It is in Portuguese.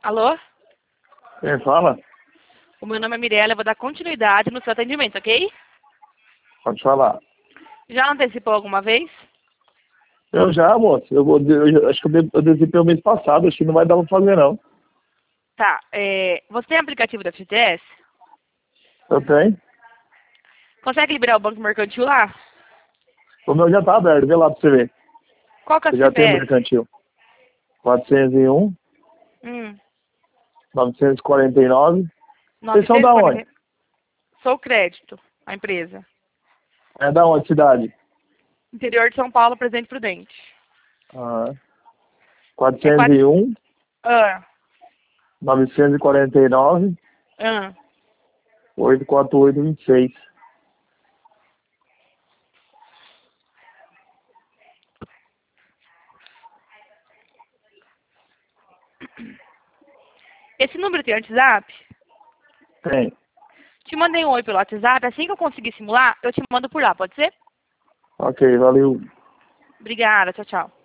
Alô? Quem fala? O meu nome é Mirella, eu vou dar continuidade no seu atendimento, ok? Pode falar. Já antecipou alguma vez? Eu já, moço. Acho que eu antecipei o mês passado. Acho que não vai dar pra fazer, não. Tá, você tem aplicativo da FGTS? Eu tenho. Consegue liberar o banco mercantil lá? O meu já tá aberto. Vê lá pra você ver. Qual que é o Eu já tenho CPF? mercantil. 401, Hum, 949. Vocês são da onde? 940. Sou crédito, a empresa. É da onde, cidade? Interior de São Paulo, Presidente Prudente. Ah, É 401, Ah, 949, ah. 84826. Esse número tem WhatsApp? Tem. Te mandei um oi pelo WhatsApp. Assim que eu conseguir simular, eu te mando por lá, pode ser? Ok, valeu. Obrigada, tchau, tchau.